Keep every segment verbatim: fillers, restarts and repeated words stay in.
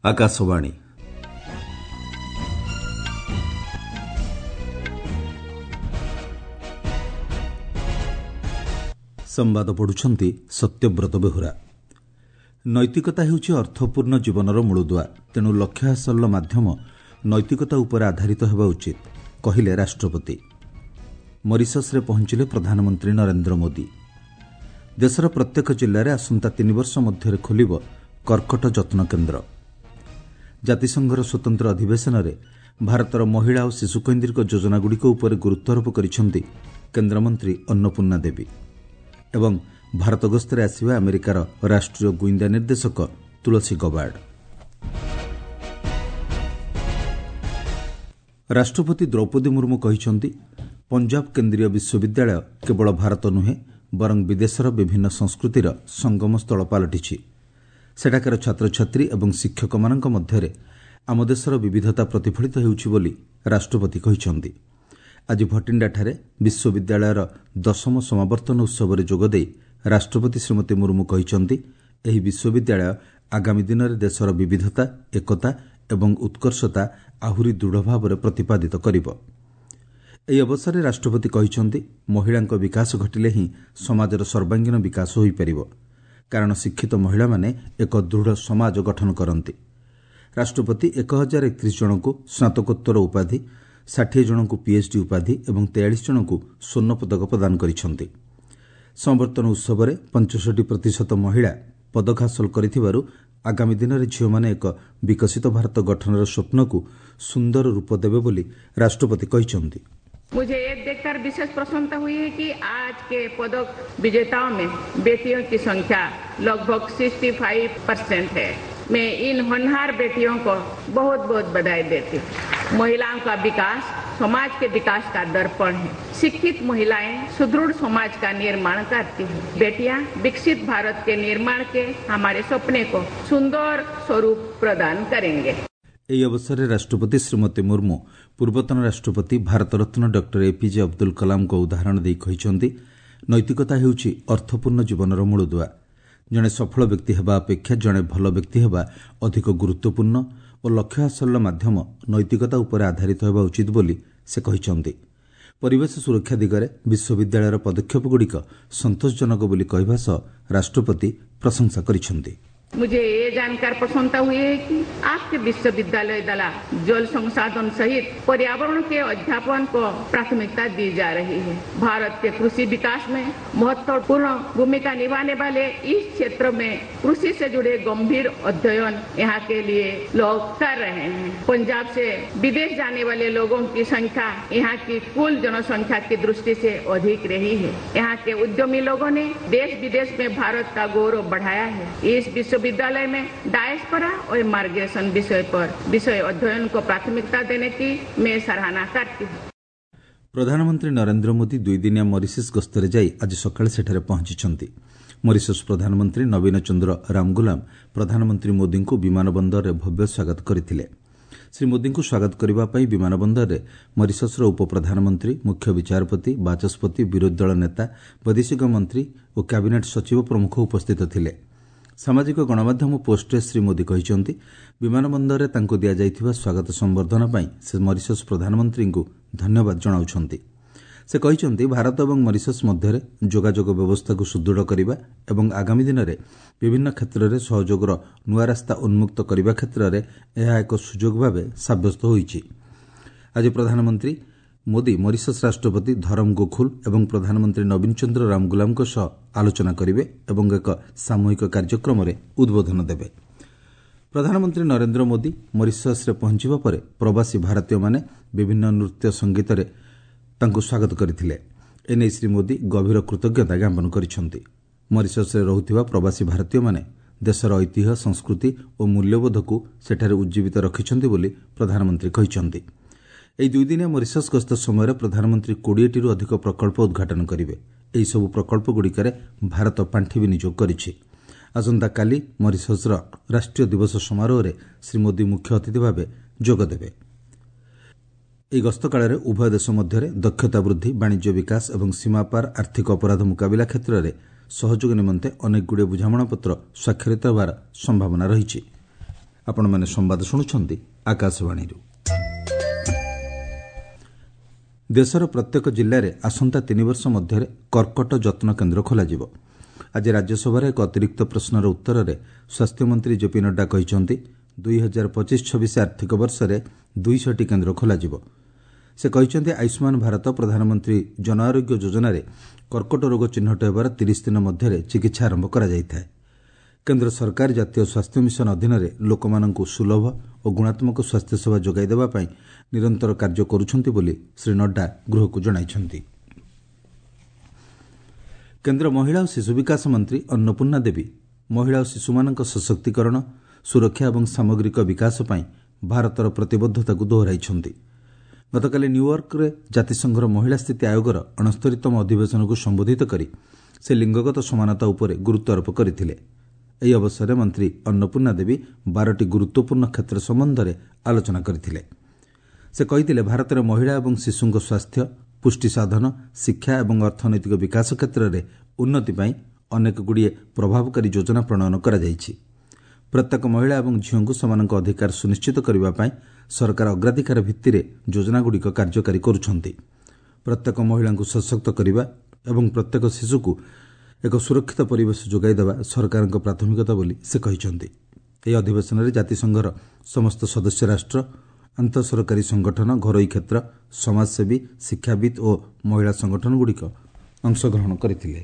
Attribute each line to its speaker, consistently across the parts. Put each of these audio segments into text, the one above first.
Speaker 1: आकाशवाणी संवाद पढ़ुछंती सत्यव्रत बेहुरा। नैतिकता हेउछि अर्थपूर्ण जीवनर मूलदुआ, तेणु लक्ष्य हासलर माध्यम नैतिकता उपर आधारित हेबा उचित, कहिले राष्ट्रपति। मॉरिशस रे पहुंचिले प्रधानमंत्री नरेंद्र मोदी। देशर प्रत्येक जिल्लारे आसंता तीन वर्ष मध्यरे खोलिब कर्कट जत्न केन्द्र। जातिसंघर स्वतंत्र अधिवेशन में भारतर महिला और शिशुकैंद्रिक योजनागुड़िक उपर गुरुत्वारोप करिसेंति केन्द्रमंत्री अन्नपूर्णा देवी एवं भारत गस्तरे आसिबा अमेरिकार राष्ट्रीय गुइंदा निर्देशक तुलसी गबार्ड। राष्ट्रपति द्रौपदी मुर्मू कहिसेंति पंजाब केन्द्रीय विश्वविद्यालय केवल भारत नुहे बरं विदेशर विभिन्न संस्कृतिर संगम स्थल पलटिछि। सेठाकार छात्र छात्री एवं शिक्षक मानक मध्यरे आम देशर विविधता प्रतिफलित हेउछि बोली राष्ट्रपति कहिसेंति। आज भटिंडाठारे विश्वविद्यालयर दशम समावर्तन उत्सव में जोगदे राष्ट्रपति श्रीमती मुर्मू कहिसेंति एही विश्वविद्यालय आगामी दिन में देशर विविधता, एकता एवं उत्कर्षता आहुरी दृढ़ भाव प्रतिपादित करिब। एही अवसर में राष्ट्रपति कहिसेंति महिलांक विकास घटिले ही समाजर सर्वांगीण विकास होई परिबो, कारण शिक्षित महिला माने एक दृढ़ समाज गठन करती। राष्ट्रपति एक हजार एकतीस जन को स्नातकोत्तर उपाधि, षाठी जन को पीएचडी उपाधि और तेयालीस जन को स्वर्ण पदक प्रदान करिसेंति। समावर्तन उत्सव में पचसठी प्रतिशत महिला पदक हासिल करिथिबारु आगामी दिन में झील मैंने एक विकसित भारत गठनर स्वप्न को सुंदर रूप देवे बोली राष्ट्रपति कहिसेंति।
Speaker 2: मुझे ये देखकर विशेष प्रसन्नता हुई है कि आज के पदक विजेताओं में बेटियों की संख्या लगभग पैंसठ परसेंट है। मैं इन होनहार बेटियों को बहुत बहुत बधाई देती हूँ। महिलाओं का विकास समाज के विकास का दर्पण है। शिक्षित महिलाएं सुदृढ़ समाज का निर्माण करती हैं। बेटियां विकसित भारत के निर्माण के हमारे सपने को सुंदर स्वरूप प्रदान करेंगे।
Speaker 1: ଏହି ଅବସରରେ ରାଷ୍ଟ୍ରପତି ଶ୍ରୀମତୀ ମୁର୍ମୁ ପୂର୍ବତନ ରାଷ୍ଟ୍ରପତି ଭାରତ ରତ୍ନ ଡକ୍ଟର ଏପିଜେ ଅବଦୁଲ କଲାମଙ୍କ ଉଦାହରଣ ଦେଇ କହିଛନ୍ତି, ନୈତିକତା ହେଉଛି ଅର୍ଥପୂର୍ଣ୍ଣ ଜୀବନର ମୂଳଦୁଆ। ଜଣେ ସଫଳ ବ୍ୟକ୍ତି ହେବା ଅପେକ୍ଷା ଜଣେ ଭଲ ବ୍ୟକ୍ତି ହେବା ଅଧିକ ଗୁରୁତ୍ୱପୂର୍ଣ୍ଣ ଓ ଲକ୍ଷ୍ୟ ହାସଲର ମାଧ୍ୟମ ନୈତିକତା ଉପରେ ଆଧାରିତ ହେବା ଉଚିତ ବୋଲି ସେ କହିଛନ୍ତି। ପରିବେଶ ସୁରକ୍ଷା ଦିଗରେ ବିଶ୍ୱବିଦ୍ୟାଳୟର ପଦକ୍ଷେପଗୁଡ଼ିକ ସନ୍ତୋଷଜନକ ବୋଲି କହିବା ସହ ରାଷ୍ଟ୍ରପତି ପ୍ରଶଂସା କରିଛନ୍ତି।
Speaker 2: मुझे ये जानकर प्रसन्नता हुई है कि आपके विश्वविद्यालय द्वारा जल संसाधन सहित पर्यावरण के अध्यापन को प्राथमिकता दी जा रही है। भारत के कृषि विकास में महत्वपूर्ण भूमिका निभाने वाले इस क्षेत्र में कृषि से जुड़े गंभीर अध्ययन यहाँ के लिए लोग कर रहे हैं। पंजाब से विदेश जाने वाले लोगों की संख्या यहाँ की कुल जनसंख्या की दृष्टि से अधिक रही है। यहाँ के उद्यमी लोगों ने देश विदेश में भारत का गौरव बढ़ाया है। इस विश्व विद्यालय में डायस्पोरा और माइग्रेशन विषय पर विषय अध्ययन को प्राथमिकता देने की मैं सराहना करती हूँ।
Speaker 1: प्रधानमंत्री नरेंद्र मोदी दुई दिनिया मॉरिशस गस्तरे जाई आज सकाळे सेठारे पहुंचिछंती। मॉरिशस प्रधानमंत्री नवीन चंद्र रामगुलाम प्रधानमंत्री मोदी को विमान बंदर रे भव्य स्वागत करथिले। श्री मोदी को स्वागत करबा पई विमान बंदर रे मॉरिशसर उप प्रधानमंत्री, मुख्य विचारपति, बाचस्पति, विरोधी दल नेता, वैदेशिक मंत्री और कैबिनेट सचिव प्रमुख उपस्थित थिले। सामाजिक गणमाध्यम पोस्टरे श्री मोदी कहिसेंति विमान बंदर तांको दिया जाइथिबा स्वागत संबर्धना पई से मॉरिशस प्रधानमंत्री को धन्यवाद जणाउछंती। से कहिसेंति भारत और मॉरिशस मध्यरे जोगाजोग व्यवस्था को सुदृढ़ करिबा एवं आगामी दिन में विभिन्न क्षेत्र में सहयोगर नुआ रास्ता उन्मुक्त करने क्षेत्र में यह एक सुजोग भाव सब्यस्त होइछि। आज प्रधानमंत्री मोदी मॉरिशस राष्ट्रपति धरम गोखुल एवं प्रधानमंत्री नवीन चंद्र रामगुलाम सह आलोचना करिवे एवं एक सामूहिक कार्यक्रम में उद्बोधन देवे। प्रधानमंत्री नरेंद्र मोदी मॉरिशस रे पहुंचिबा परे प्रवासी भारतीय माने विभिन्न नृत्य संगीत रे तांको स्वागत करथिले। एने श्री मोदी गभीर कृतज्ञता ज्ञापन करिसेंति। मॉरिशस रे रहुथिबा प्रवासी भारतीय माने देशर ऐतिह्य, संस्कृति और मूल्यबोध को सेठारे उज्जीवित रखिसेंति बोली प्रधानमंत्री कहिसेंति। ଏହି ଦୁଇଦିନିଆ ମରିସସ୍ ଗସ୍ତ ସମୟରେ ପ୍ରଧାନମନ୍ତ୍ରୀ କୋଡ଼ିଏଟିରୁ ଅଧିକ ପ୍ରକଳ୍ପ ଉଦ୍ଘାଟନ କରିବେ। ଏହି ସବୁ ପ୍ରକଳ୍ପଗୁଡ଼ିକରେ ଭାରତ ପାଣ୍ଠି ବିନିଯୋଗ କରିଛି। ଆସନ୍ତାକାଲି ମରିସସ୍ର ରାଷ୍ଟ୍ରୀୟ ଦିବସ ସମାରୋହରେ ଶ୍ରୀ ମୋଦି ମୁଖ୍ୟ ଅତିଥି ଭାବେ ଯୋଗଦେବେ। ଏହି ଗସ୍ତ କାଳରେ ଉଭୟ ଦେଶ ମଧ୍ୟରେ ଦକ୍ଷତା ବୃଦ୍ଧି, ବାଣିଜ୍ୟ ବିକାଶ ଏବଂ ସୀମାପାର ଆର୍ଥିକ ଅପରାଧ ମୁକାବିଲା କ୍ଷେତ୍ରରେ ସହଯୋଗ ନିମନ୍ତେ ଅନେକଗୁଡ଼ିଏ ବୁଝାମଣାପତ୍ର ସ୍ୱାକ୍ଷରିତ ହେବାର ସମ୍ଭାବନା ରହିଛି। ଆପଣମାନେ ସମ୍ବାଦ ଶୁଣୁଛନ୍ତି ଆକାଶବାଣୀରୁ। ଦେଶର ପ୍ରତ୍ୟେକ ଜିଲ୍ଲାରେ ଆସନ୍ତା ତିନି ବର୍ଷ ମଧ୍ୟରେ କର୍କଟ ଯତ୍ନ କେନ୍ଦ୍ର ଖୋଲାଯିବ। ଆଜି ରାଜ୍ୟସଭାରେ ଏକ ଅତିରିକ୍ତ ପ୍ରଶ୍ନର ଉତ୍ତରରେ ସ୍ୱାସ୍ଥ୍ୟମନ୍ତ୍ରୀ ଜେପି ନଡ୍ଡା କହିଛନ୍ତି ଦୁଇ ହଜାର ପଚିଶ ଛବିଶ ଆର୍ଥିକ ବର୍ଷରେ ଦୁଇଶହଟି କେନ୍ଦ୍ର ଖୋଲାଯିବ। ସେ କହିଛନ୍ତି ଆୟୁଷ୍ମାନ ଭାରତ ପ୍ରଧାନମନ୍ତ୍ରୀ ଜନ ଆରୋଗ୍ୟ ଯୋଜନାରେ କର୍କଟ ରୋଗ ଚିହ୍ନଟ ହେବାର ତିରିଶ ଦିନ ମଧ୍ୟରେ ଚିକିତ୍ସା ଆରମ୍ଭ କରାଯାଇଥାଏ। କେନ୍ଦ୍ର ସରକାର ଜାତୀୟ ସ୍ୱାସ୍ଥ୍ୟ ମିଶନ ଅଧୀନରେ ଲୋକମାନଙ୍କୁ ସୁଲଭ ଓ ଗୁଣାତ୍ମକ ସ୍ୱାସ୍ଥ୍ୟସେବା ଯୋଗାଇ ଦେବା ପାଇଁ ନିରନ୍ତର କାର୍ଯ୍ୟ କରୁଛନ୍ତି ବୋଲି ଶ୍ରୀ ନଡ୍ଡା ଗୃହକୁ ଜଣାଇଛନ୍ତି। କେନ୍ଦ୍ର ମହିଳା ଓ ଶିଶୁ ବିକାଶ ମନ୍ତ୍ରୀ ଅନ୍ନପୂର୍ଣ୍ଣା ଦେବୀ ମହିଳା ଓ ଶିଶୁମାନଙ୍କ ସଶକ୍ତିକରଣ, ସୁରକ୍ଷା ଏବଂ ସାମଗ୍ରିକ ବିକାଶ ପାଇଁ ଭାରତର ପ୍ରତିବଦ୍ଧତାକୁ ଦୋହରାଇଛନ୍ତି। ଗତକାଲି ନ୍ୟୁୟର୍କରେ ଜାତିସଂଘର ମହିଳା ସ୍ଥିତି ଆୟୋଗର ଅଣସ୍ତରୀତମ ଅଧିବେଶନକୁ ସମ୍ବୋଧିତ କରି ସେ ଲିଙ୍ଗଗତ ସମାନତା ଉପରେ ଗୁରୁତ୍ୱାରୋପ କରିଥିଲେ। ଏହି ଅବସରରେ ମନ୍ତ୍ରୀ ଅନ୍ନପୂର୍ଣ୍ଣା ଦେବୀ ବାରଟି ଗୁରୁତ୍ୱପୂର୍ଣ୍ଣ କ୍ଷେତ୍ର ସମ୍ବନ୍ଧରେ ଆଲୋଚନା କରିଥିଲେ। ସେ କହିଥିଲେ ଭାରତରେ ମହିଳା ଏବଂ ଶିଶୁଙ୍କ ସ୍ୱାସ୍ଥ୍ୟ, ପୁଷ୍ଟି ସାଧନ, ଶିକ୍ଷା ଏବଂ ଅର୍ଥନୈତିକ ବିକାଶ କ୍ଷେତ୍ରରେ ଉନ୍ନତି ପାଇଁ ଅନେକଗୁଡ଼ିଏ ପ୍ରଭାବକାରୀ ଯୋଜନା ପ୍ରଣୟନ କରାଯାଇଛି। ପ୍ରତ୍ୟେକ ମହିଳା ଏବଂ ଝିଅଙ୍କୁ ସେମାନଙ୍କ ଅଧିକାର ସୁନିଶ୍ଚିତ କରିବା ପାଇଁ ସରକାର ଅଗ୍ରାଧିକାର ଭିତ୍ତିରେ ଯୋଜନାଗୁଡ଼ିକ କାର୍ଯ୍ୟକାରୀ କରୁଛନ୍ତି। ପ୍ରତ୍ୟେକ ମହିଳାଙ୍କୁ ସଶକ୍ତ କରିବା ଏବଂ ପ୍ରତ୍ୟେକ ଶିଶୁକୁ ଏକ ସୁରକ୍ଷିତ ପରିବେଶ ଯୋଗାଇ ଦେବା ସରକାରଙ୍କ ପ୍ରାଥମିକତା ବୋଲି ସେ କହିଛନ୍ତି। ଏହି ଅଧିବେଶନରେ ଜାତିସଂଘର ସମସ୍ତ ସଦସ୍ୟ ରାଷ୍ଟ୍ର, ଆନ୍ତଃ ସରକାରୀ ସଂଗଠନ, ଘରୋଇ କ୍ଷେତ୍ର, ସମାଜସେବୀ, ଶିକ୍ଷାବିତ୍ ଓ ମହିଳା ସଂଗଠନଗୁଡ଼ିକ ଅଂଶଗ୍ରହଣ କରିଥିଲେ।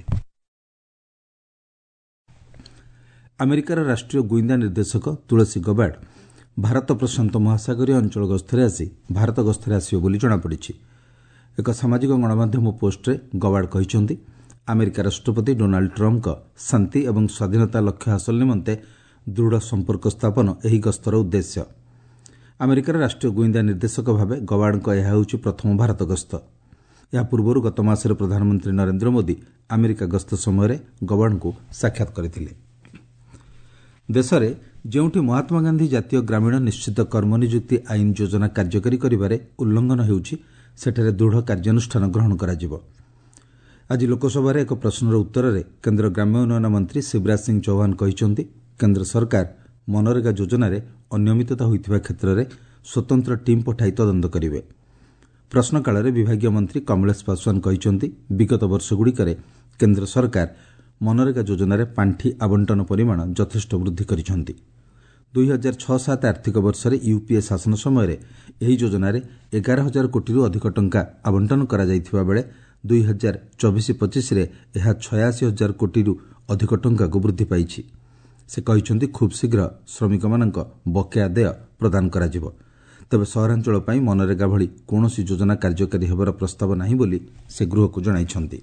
Speaker 1: ଆମେରିକାର ରାଷ୍ଟ୍ରୀୟ ଗୁଇନ୍ଦା ନିର୍ଦ୍ଦେଶକ ତୁଳସୀ ଗବାର୍ଡ ଭାରତ ପ୍ରଶାନ୍ତ ମହାସାଗରୀୟ ଅଞ୍ଚଳ ଗସ୍ତରେ ଆସି ଭାରତ ଗସ୍ତରେ ଆସିବେ ବୋଲି ଜଣାପଡ଼ିଛି। ଏକ ସାମାଜିକ ଗଣମାଧ୍ୟମ ପୋଷ୍ଟରେ ଗବାର୍ଡ କହିଛନ୍ତି ଆମେରିକା ରାଷ୍ଟ୍ରପତି ଡୋନାଲ୍ଡ ଟ୍ରମ୍ପଙ୍କ ଶାନ୍ତି ଏବଂ ସ୍ୱାଧୀନତା ଲକ୍ଷ୍ୟ ହାସଲ ନିମନ୍ତେ ଦୃଢ଼ ସମ୍ପର୍କ ସ୍ଥାପନ ଏହି ଗସ୍ତର ଉଦ୍ଦେଶ୍ୟ। ଆମେରିକାର ରାଷ୍ଟ୍ରୀୟ ଗୁଇନ୍ଦା ନିର୍ଦ୍ଦେଶକ ଭାବେ ଗବାର୍ଡଙ୍କ ଏହା ହେଉଛି ପ୍ରଥମ ଭାରତ ଗସ୍ତ। ଏହା ପୂର୍ବରୁ ଗତ ମାସରେ ପ୍ରଧାନମନ୍ତ୍ରୀ ନରେନ୍ଦ୍ର ମୋଦି ଆମେରିକା ଗସ୍ତ ସମୟରେ ଗବାର୍ଡଙ୍କୁ ସାକ୍ଷାତ କରିଥିଲେ। ଦେଶରେ ଯେଉଁଠି ମହାତ୍ମାଗାନ୍ଧୀ ଜାତୀୟ ଗ୍ରାମୀଣ ନିଶ୍ଚିତ କର୍ମନିଯୁକ୍ତି ଆଇନ ଯୋଜନା କାର୍ଯ୍ୟକାରୀ କରିବାରେ ଉଲ୍ଲଂଘନ ହେଉଛି ସେଠାରେ ଦୃଢ଼ କାର୍ଯ୍ୟାନୁଷ୍ଠାନ ଗ୍ରହଣ କରାଯିବ। ଆଜି ଲୋକସଭାରେ ଏକ ପ୍ରଶ୍ନର ଉତ୍ତରରେ କେନ୍ଦ୍ର ଗ୍ରାମ୍ୟ ଉନ୍ନୟନ ମନ୍ତ୍ରୀ ଶିବରାଜ ସିଂ ଚୌହାନ କହିଛନ୍ତି କେନ୍ଦ୍ର ସରକାର ମନରେଗା ଯୋଜନାରେ ଅନିୟମିତତା ହୋଇଥିବା କ୍ଷେତ୍ରରେ ସ୍ୱତନ୍ତ୍ର ଟିମ୍ ପଠାଇ ତଦନ୍ତ କରିବେ। ପ୍ରଶ୍ନକାଳରେ ବିଭାଗୀୟ ମନ୍ତ୍ରୀ କମଳେଶ ପାଶୱାନ କହିଛନ୍ତି ବିଗତ ବର୍ଷଗୁଡ଼ିକରେ କେନ୍ଦ୍ର ସରକାର ମନରେଗା ଯୋଜନାରେ ପାଣ୍ଠି ଆବଣ୍ଟନ ପରିମାଣ ଯଥେଷ୍ଟ ବୃଦ୍ଧି କରିଛନ୍ତି। ଦୁଇ ହଜାର ଛଅ ସାତ ଆର୍ଥିକ ବର୍ଷରେ ୟୁପିଏ ଶାସନ ସମୟରେ ଏହି ଯୋଜନାରେ ଏଗାର ହଜାର କୋଟିରୁ ଅଧିକ ଟଙ୍କା ଆବଣ୍ଟନ କରାଯାଇଥିବା ବେଳେ ଦୁଇ ହଜାର ଚବିଶ ପଚିଶରେ ଏହା ଛୟାଅଶୀ ହଜାର କୋଟିରୁ ଅଧିକ ଟଙ୍କାକୁ ବୃଦ୍ଧି ପାଇଛି। ସେ କହିଛନ୍ତି ଖୁବ୍ ଶୀଘ୍ର ଶ୍ରମିକମାନଙ୍କ ବକେୟା ଦେୟ ପ୍ରଦାନ କରାଯିବ। ତେବେ ସହରାଞ୍ଚଳ ପାଇଁ ମନରେଗା ଭଳି କୌଣସି ଯୋଜନା କାର୍ଯ୍ୟକାରୀ ହେବାର ପ୍ରସ୍ତାବ ନାହିଁ ବୋଲି ସେ ଗୃହକୁ ଜଣାଇଛନ୍ତି।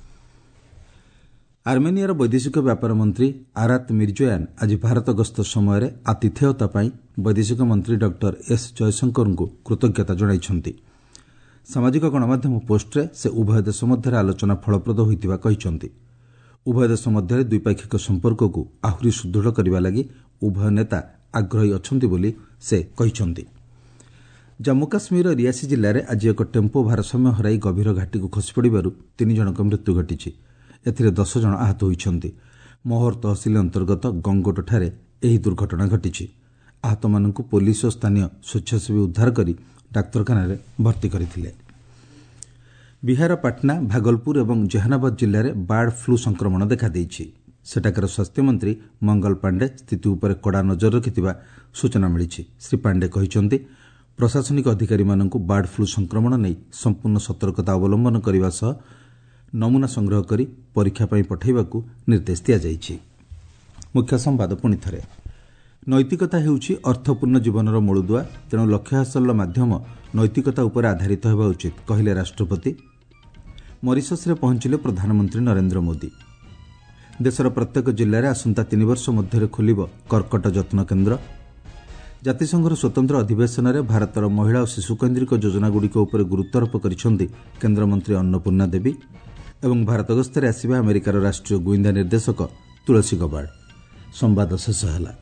Speaker 1: ଆର୍ମେନିଆର ବୈଦେଶିକ ବ୍ୟାପାର ମନ୍ତ୍ରୀ ଆରାତ ମିର୍ଜୋୟାନ୍ ଆଜି ଭାରତ ଗସ୍ତ ସମୟରେ ଆତିଥେୟତା ପାଇଁ ବୈଦେଶିକ ମନ୍ତ୍ରୀ ଡକ୍ଟର ଏସ୍ ଜୟଶଙ୍କରଙ୍କୁ କୃତଜ୍ଞତା ଜଣାଇଛନ୍ତି। ସାମାଜିକ ଗଣମାଧ୍ୟମ ପୋଷ୍ଟରେ ସେ ଉଭୟ ଦେଶ ମଧ୍ୟରେ ଆଲୋଚନା ଫଳପ୍ରଦ ହୋଇଥିବା କହିଛନ୍ତି। ଉଭୟ ଦେଶ ମଧ୍ୟରେ ଦ୍ୱିପାକ୍ଷିକ ସମ୍ପର୍କକୁ ଆହୁରି ସୁଦୃଢ଼ କରିବା ଲାଗି ଉଭୟ ନେତା ଆଗ୍ରହୀ ଅଛନ୍ତି ବୋଲି ସେ କହିଛନ୍ତି। ଜାମ୍ମୁ କାଶ୍ମୀରର ରିଆସି ଜିଲ୍ଲାରେ ଆଜି ଏକ ଟେମ୍ପୋ ଭାରସାମ୍ୟ ହରାଇ ଗଭୀର ଘାଟିକୁ ଖସିପଡ଼ିବାରୁ ତିନି ଜଣଙ୍କ ମୃତ୍ୟୁ ଘଟିଛି। ଏଥିରେ ଦଶ ଜଣ ଆହତ ହୋଇଛନ୍ତି। ମହର ତହସିଲ ଅନ୍ତର୍ଗତ ଗଙ୍ଗୋଟଠାରେ ଏହି ଦୁର୍ଘଟଣା ଘଟିଛି। ଆହତମାନଙ୍କୁ ପୋଲିସ ଓ ସ୍ଥାନୀୟ ସ୍ୱେଚ୍ଛାସେବୀ ଉଦ୍ଧାର କରି ଡାକ୍ତରଖାନାରେ ଭର୍ତ୍ତି କରିଥିଲେ। ବିହାର ପାଟନା, ଭାଗଲପୁର ଏବଂ ଜେହାନାବାଦ ଜିଲ୍ଲାରେ ବାର୍ଡ ଫ୍ଲୁ ସଂକ୍ରମଣ ଦେଖାଦେଇଛି। ସେଠାକାର ସ୍ୱାସ୍ଥ୍ୟମନ୍ତ୍ରୀ ମଙ୍ଗଲ ପାଣ୍ଡେ ସ୍ଥିତି ଉପରେ କଡ଼ା ନଜର ରଖିଥିବା ସୂଚନା ମିଳିଛି। ଶ୍ରୀ ପାଣ୍ଡେ କହିଛନ୍ତି ପ୍ରଶାସନିକ ଅଧିକାରୀମାନଙ୍କୁ ବାର୍ଡ ଫ୍ଲୁ ସଂକ୍ରମଣ ନେଇ ସମ୍ପୂର୍ଣ୍ଣ ସତର୍କତା ଅବଲମ୍ବନ କରିବା ସହ ନମୁନା ସଂଗ୍ରହ କରି ପରୀକ୍ଷା ପାଇଁ ପଠାଇବାକୁ ନିର୍ଦ୍ଦେଶ ଦିଆଯାଇଛି। ମୁଖ୍ୟ ସମ୍ବାଦ ପୁଣି ଥରେ। ନୈତିକତା ହେଉଛି ଅର୍ଥପୂର୍ଣ୍ଣ ଜୀବନର ମୂଳଦୁଆ, ତେଣୁ ଲକ୍ଷ୍ୟ ହାସଲର ମାଧ୍ୟମ ନୈତିକତା ଉପରେ ଆଧାରିତ ହେବା ଉଚିତ, କହିଲେ ରାଷ୍ଟ୍ରପତି। ମରିସସ୍ରେ ପହଞ୍ଚିଲେ ପ୍ରଧାନମନ୍ତ୍ରୀ ନରେନ୍ଦ୍ର ମୋଦି। ଦେଶର ପ୍ରତ୍ୟେକ ଜିଲ୍ଲାରେ ଆସନ୍ତା ତିନି ବର୍ଷ ମଧ୍ୟରେ ଖୋଲିବ କର୍କଟ ଯତ୍ନ କେନ୍ଦ୍ର। ଜାତିସଂଘର ସ୍ୱତନ୍ତ୍ର ଅଧିବେଶନରେ ଭାରତର ମହିଳା ଓ ଶିଶୁକୈନ୍ଦ୍ରିକ ଯୋଜନାଗୁଡ଼ିକ ଉପରେ ଗୁରୁତ୍ୱାରୋପ କରିଛନ୍ତି କେନ୍ଦ୍ରମନ୍ତ୍ରୀ ଅନ୍ନପୂର୍ଣ୍ଣା ଦେବୀ ଏବଂ ଭାରତ ଗସ୍ତରେ ଆସିବେ ଆମେରିକାର ରାଷ୍ଟ୍ରୀୟ ଗୁଇନ୍ଦା ନିର୍ଦ୍ଦେଶକ ତୁଳସୀ ଗବାର୍ଡ। ସମ୍ବାଦ ଶେଷ ହେଲା।